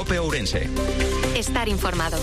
COPE Ourense. Estar informado.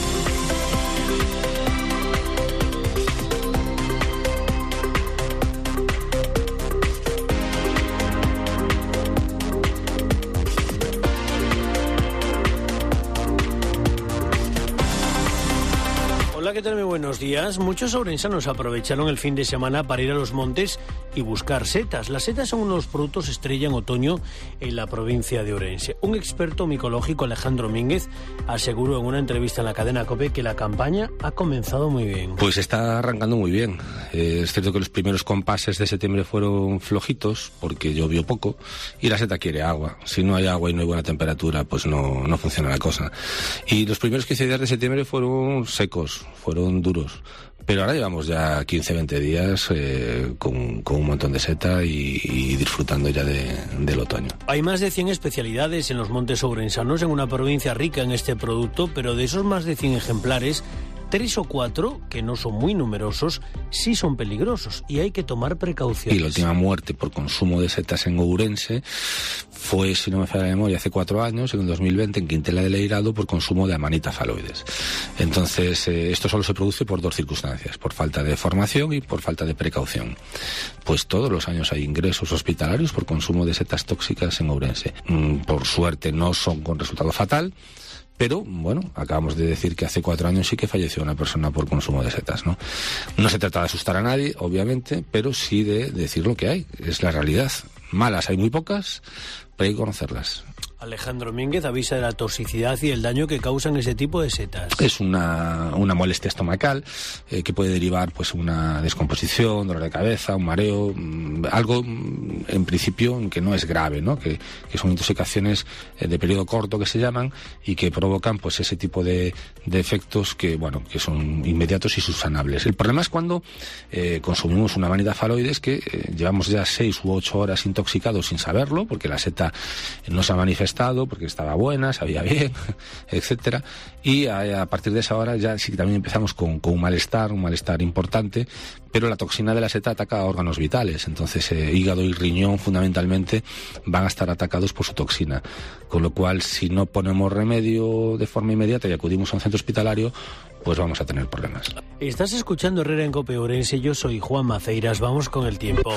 Hola, ¿qué tal? Muy buenos días. Muchos ourensanos aprovecharon el fin de semana para ir a los montes y buscar setas. Las setas son unos productos estrella en otoño en la provincia de Ourense. Un experto micológico, Alejandro Mínguez, aseguró en una entrevista en la cadena COPE que la campaña ha comenzado muy bien. Pues está arrancando muy bien. Es cierto que los primeros compases de septiembre fueron flojitos porque llovió poco y la seta quiere agua. Si no hay agua y no hay buena temperatura, pues no funciona la cosa. Y los primeros 15 días de septiembre fueron secos, fueron duros. Pero ahora llevamos ya 15-20 días con un montón de seta y disfrutando ya del otoño. Hay más de 100 especialidades en los montes ourensanos, en una provincia rica en este producto, pero de esos más de 100 ejemplares, 3 o 4, que no son muy numerosos, sí son peligrosos y hay que tomar precauciones. Y la última muerte por consumo de setas en Ourense fue, si no me falla la memoria, hace 4 años, en el 2020, en Quintela del Eirado, por consumo de Amanita phalloides. Entonces, esto solo se produce por 2 circunstancias, por falta de formación y por falta de precaución. Pues todos los años hay ingresos hospitalarios por consumo de setas tóxicas en Ourense. Por suerte no son con resultado fatal, pero, bueno, acabamos de decir que hace 4 años sí que falleció una persona por consumo de setas, ¿no? No se trata de asustar a nadie, obviamente, pero sí de decir lo que hay. Es la realidad. Malas hay muy pocas, pero hay que conocerlas. Alejandro Mínguez avisa de la toxicidad y el daño que causan ese tipo de setas. Es una molestia estomacal que puede derivar pues una descomposición, dolor de cabeza, un mareo, algo en principio que no es grave, ¿no? Que son intoxicaciones de periodo corto que se llaman y que provocan pues ese tipo de efectos que son inmediatos y subsanables. El problema es cuando consumimos una Amanita phalloides que llevamos ya 6 u 8 horas intoxicados sin saberlo, porque la seta no se ha manifestado, porque estaba buena, sabía bien, etcétera, y a partir de esa hora ya sí que también empezamos con un malestar importante, pero la toxina de la seta ataca a órganos vitales, entonces hígado y riñón fundamentalmente van a estar atacados por su toxina, con lo cual si no ponemos remedio de forma inmediata y acudimos a un centro hospitalario, pues vamos a tener problemas. Estás escuchando Herrera en COPE Ourense, yo soy Juan Maceiras, vamos con el tiempo.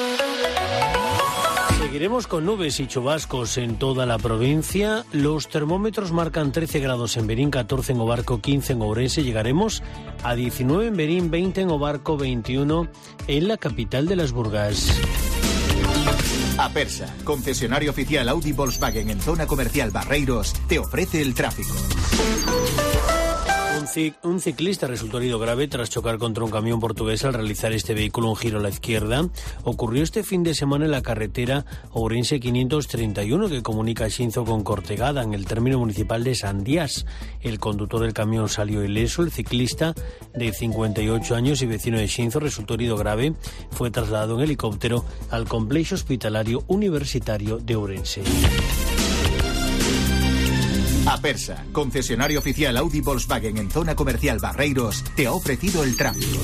Seguiremos con nubes y chubascos en toda la provincia. Los termómetros marcan 13 grados en Berín, 14 en Obarco, 15 en Ourense. Llegaremos a 19 en Berín, 20 en Obarco, 21 en la capital de las Burgas. Apersa, concesionario oficial Audi Volkswagen en zona comercial Barreiros, te ofrece el tráfico. Un ciclista resultó herido grave tras chocar contra un camión portugués al realizar este vehículo un giro a la izquierda. Ocurrió este fin de semana en la carretera Ourense 531 que comunica Xinzo con Cortegada en el término municipal de Sandiás. El conductor del camión salió ileso. El ciclista de 58 años y vecino de Xinzo resultó herido grave. Fue trasladado en helicóptero al complejo hospitalario universitario de Ourense. Apersa, concesionario oficial Audi Volkswagen en zona comercial Barreiros, te ha ofrecido el tráfico.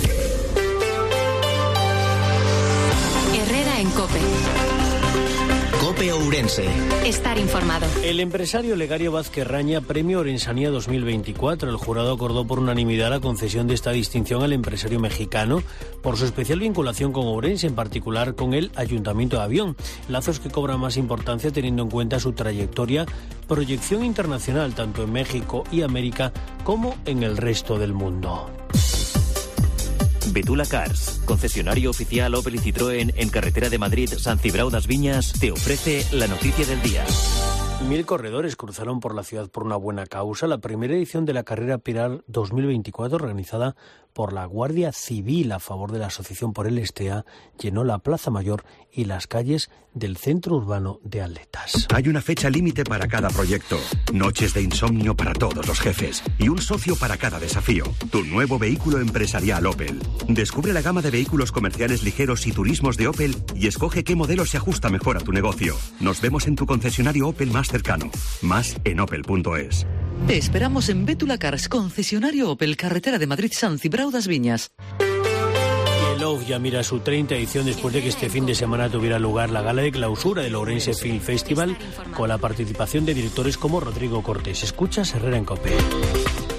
Herrera en COPE. COPE Ourense. Estar informado. El empresario Legario Vázquez Raña, Premio Ourensanía 2024. El jurado acordó por unanimidad la concesión de esta distinción al empresario mexicano por su especial vinculación con Ourense, en particular con el Ayuntamiento de Avión. Lazos que cobran más importancia teniendo en cuenta su trayectoria, proyección internacional tanto en México y América como en el resto del mundo. Betula Cars, concesionario oficial Opel y Citroën en carretera de Madrid, San Cibrao das Viñas, te ofrece la noticia del día. 1000 corredores cruzaron por la ciudad por una buena causa. La primera edición de la Carrera Pilar 2024, organizada por la Guardia Civil a favor de la Asociación por el Estea, llenó la Plaza Mayor y las calles del centro urbano de Aletas. Hay una fecha límite para cada proyecto, noches de insomnio para todos los jefes y un socio para cada desafío. Tu nuevo vehículo empresarial Opel. Descubre la gama de vehículos comerciales ligeros y turismos de Opel y escoge qué modelo se ajusta mejor a tu negocio. Nos vemos en tu concesionario Opel más cercano. Más en opel.es. Te esperamos en Betula Cars, concesionario Opel, carretera de Madrid, San Cibrao das Viñas. Love ya mira su 30ª edición después de que este fin de semana tuviera lugar la gala de clausura del Ourense Film Festival con la participación de directores como Rodrigo Cortés. Escuchas Herrera en COPE.